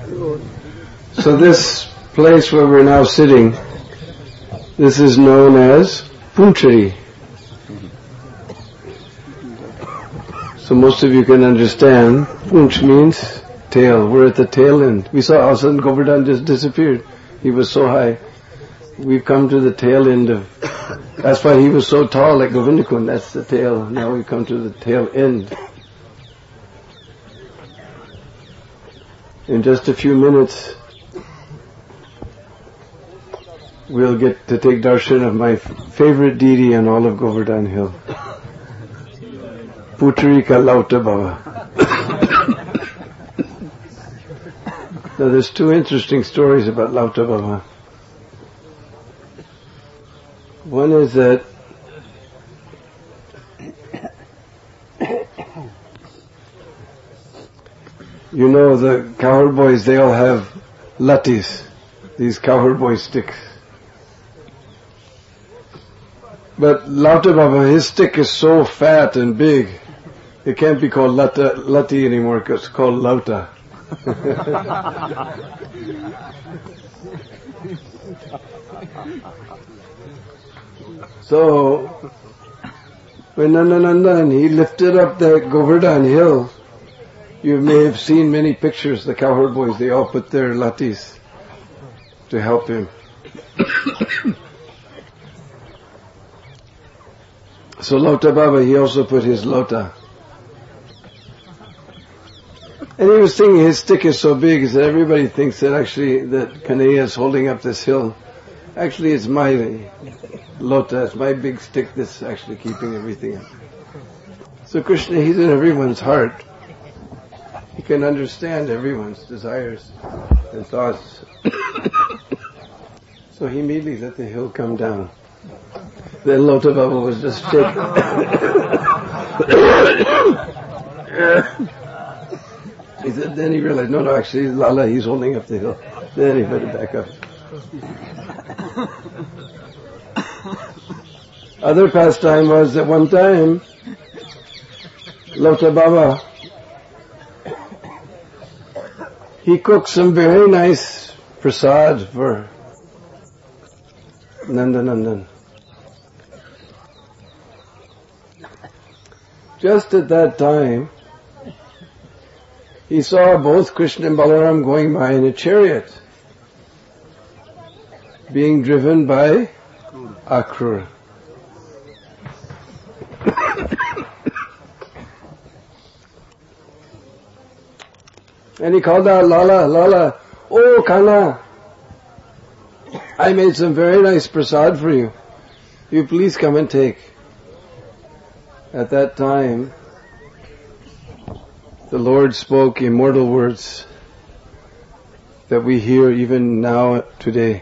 So this place where we're now sitting, this is known as Punchari. So most of you can understand, Punch means tail. We're at the tail end. We saw all of a sudden Govardhan just disappeared. He was so high. We've come to the tail end of, that's why he was so tall like Govindakund, that's the tail. Now we've come to the tail end. In just a few minutes, we'll get to take darshan of my favorite deity on all of Govardhan Hill. Putarika Lauta Baba. Now there's two interesting stories about Lauta Baba. One is that you know the cowherd boys, they all have latis, these cowherd boy sticks. But Lauta Baba, his stick is so fat and big, it can't be called lati anymore, it's called Lauta. So, when Nandanandan, he lifted up the Govardhan Hill, you may have seen many pictures, the cowherd boys, they all put their latis to help him. So Lauta Baba, he also put his lota. And he was thinking his stick is so big that everybody thinks that actually that Kanhaiya is holding up this hill. Actually it's my lota, it's my big stick that's actually keeping everything up. So Krishna, he's in everyone's heart. He can understand everyone's desires and thoughts. So he immediately let the hill come down. Then Lauta Baba was just shaking. He said, then he realized, no, actually Lala, he's holding up the hill. Then he put it back up. Other pastime was that one time, Lauta Baba, he cooked some very nice prasad for Nandanandan. Just at that time, he saw both Krishna and Balaram going by in a chariot, being driven by Akrura. And he called out, Lala, Lala, oh Kana, I made some very nice prasad for you. You please come and take. At that time, the Lord spoke immortal words that we hear even now today.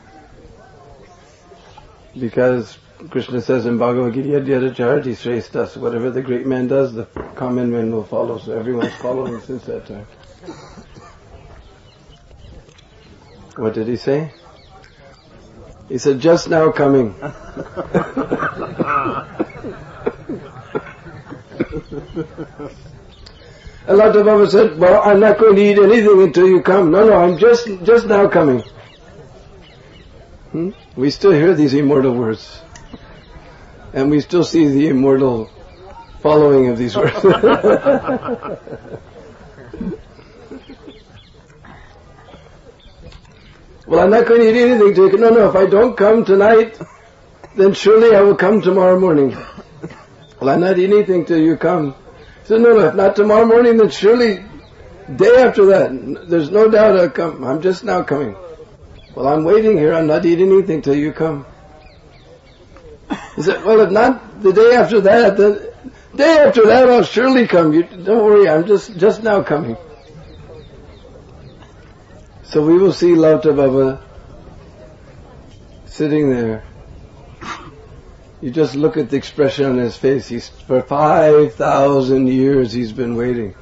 Because Krishna says in Bhagavad Gita, Yad Charati Shreshtas, whatever the great man does, the common man will follow. So everyone's following since that time. What did he say? He said, just now coming. And Lauta Baba said, well, I'm not going to eat anything until you come. No, I'm just now coming. We still hear these immortal words. And we still see the immortal following of these words. Well, I'm not going to eat anything till you come. No, if I don't come tonight, then surely I will come tomorrow morning. Well, I'm not eating anything till you come. He said, no, if not tomorrow morning, then surely day after that, there's no doubt I'll come. I'm just now coming. Well, I'm waiting here. I'm not eating anything till you come. He said, well, if not the day after that, the day after that I'll surely come. Don't worry, I'm just now coming. So we will see Lauta Baba sitting there. You just look at the expression on his face. For 5,000 years he's been waiting.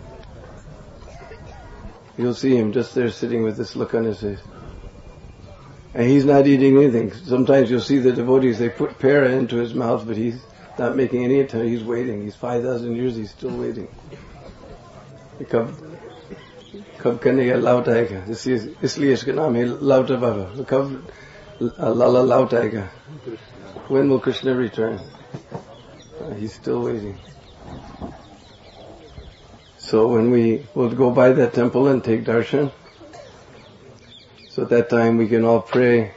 You'll see him just there sitting with this look on his face. And he's not eating anything. Sometimes you'll see the devotees, they put pera into his mouth, but he's not making any attempt. He's waiting. He's 5,000 years, he's still waiting. कब कन्हैया लौट आएगा, इसलिए इसका नाम है लौटा बाबा. कब Lala लौट आएगा? When will Krishna return? He's still waiting. So when we will go by that temple and take darshan, so at that time we can all pray,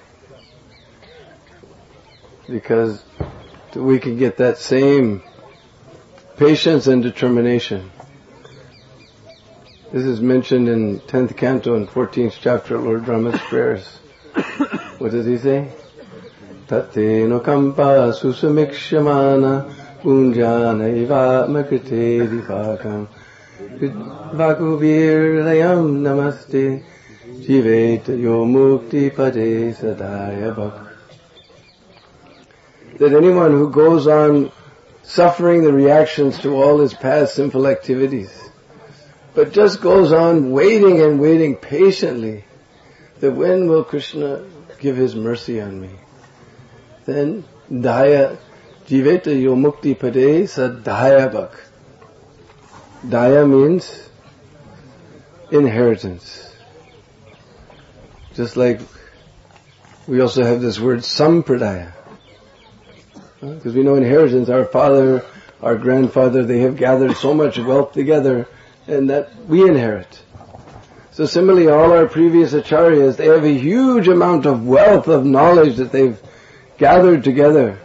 because we can get that same patience and determination. This is mentioned in 10th canto and 14th chapter of Lord Brahma's prayers. What does he say? Tate no kampa susamikshamana punjana ivatmakrite divakam vakubirlayam namaste jiveta yo mukti pade sadaya bhak. That anyone who goes on suffering the reactions to all his past sinful activities, but just goes on waiting and waiting patiently, that when will Krishna give his mercy on me? Then Daya Jiveta Yo Mukti Pade Sadhaya Bhak. Daya means inheritance. Just like we also have this word Sampradaya. Because we know inheritance, our father, our grandfather, they have gathered so much wealth together, and that we inherit. So similarly, all our previous acharyas, they have a huge amount of wealth of knowledge that they've gathered together.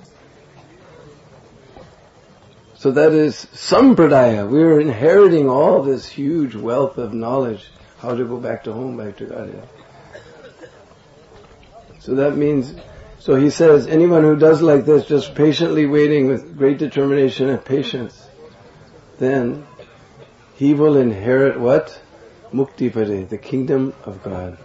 So that is sampradaya. We're inheriting all this huge wealth of knowledge, how to go back to home, back to Godhead. So that means, so he says, anyone who does like this, just patiently waiting with great determination and patience, then he will inherit what? Mukti Pade, the kingdom of God.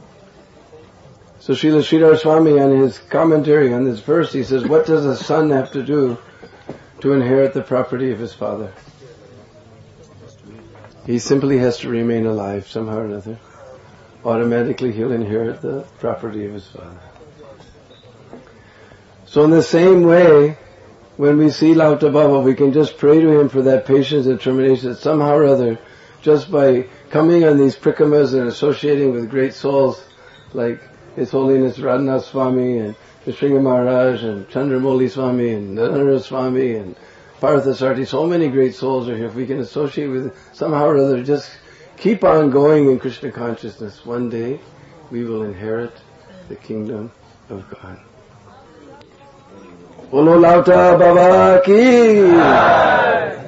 So Srila Sridhar Swami, on his commentary on this verse, he says, what does a son have to do to inherit the property of his father? He simply has to remain alive somehow or another. Automatically he'll inherit the property of his father. So in the same way, when we see Lauta Baba, we can just pray to him for that patience and determination that somehow or other, just by coming on these prikamas and associating with great souls like His Holiness Radhanath Swami and Nrsimha Maharaj and Chandramoli Swami and Narendra Swami and Parthasarthi, so many great souls are here. If we can associate with somehow or other, just keep on going in Krishna consciousness, one day we will inherit the kingdom of God. Bolo Lauta Baba ki!